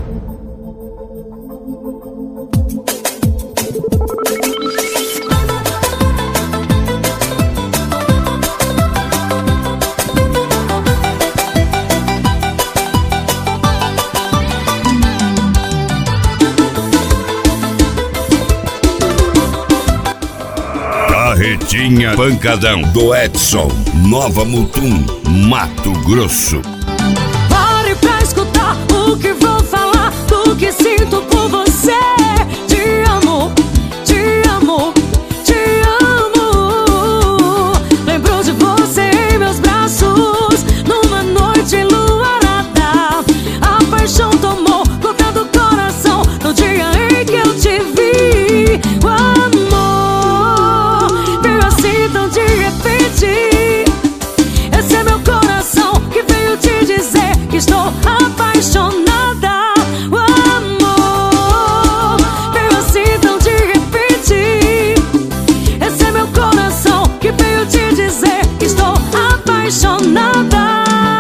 Carretinha Pancadão do Edson, Nova Mutum, Mato Grosso. Pare pra escutar o que vou falar, do que sinto por você. Te amo, te amo, te amo. Lembro de você em meus braços, numa noite enluarada. A paixão tomou conta do coração no dia em que eu te vi. O amor veio assim tão de repente. Esse é meu coração que veio te dizer que estou apaixonada. O amor veio assim tão de repente. Esse é meu coração que veio te dizer que estou apaixonada.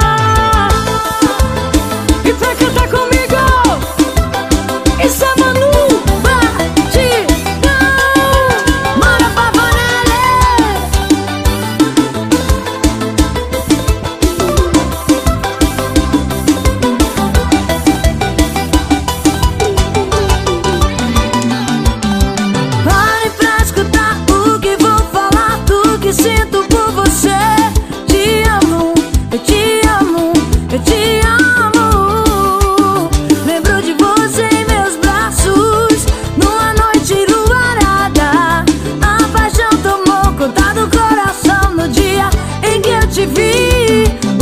E pra cantar comigo, isso é Manu Batidão. Mara Pavanelli. Pare pra escutar o que vou falar, do que sinto por você. Te amo, eu te amo, eu te amo. Lembro de você em meus braços, numa noite enluarada. A paixão tomou conta do coração no dia em que eu te vi. O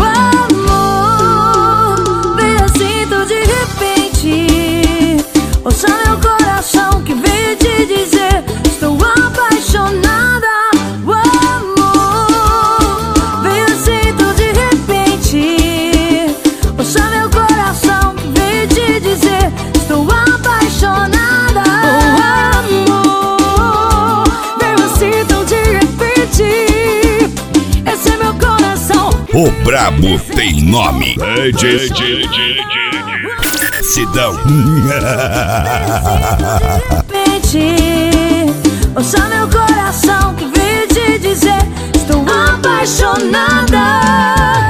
amor veio assim tão de repente. Ouça meu coração que veio te dizer: estou apaixonada. O amor veio assim tão de repente. Ouça meu coração que veio te dizer: estou apaixonada. O amor veio assim tão de repente. Esse é meu coração. O brabo tem nome. Sidão. Repente, ouça meu coração que veio te dizer: estou apaixonada.